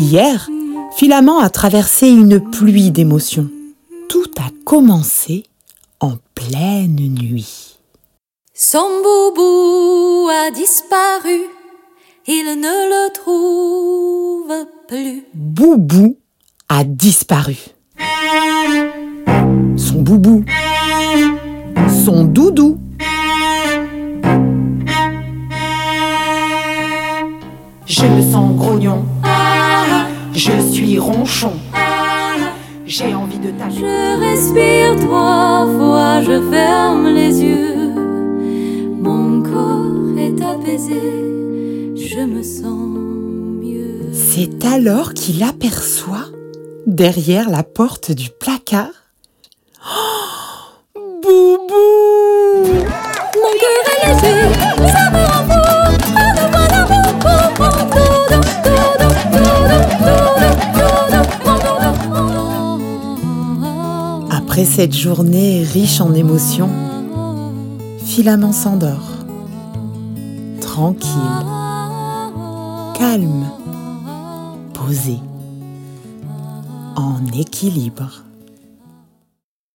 Hier, Filament a traversé une pluie d'émotions. Tout a commencé en pleine nuit. Son boubou a disparu, il ne le trouve plus. Boubou a disparu. Son boubou, son doudou. Je me sens grognon, je suis ronchon, j'ai envie de taper. Je respire 3 fois, je ferme les yeux. Mon corps est apaisé, je me sens mieux. C'est alors qu'il aperçoit, derrière la porte du placard, Boubou! Mon cœur est léger, ça me rend fou. Après cette journée riche en émotions, Filament s'endort. Tranquille, calme, posé, en équilibre.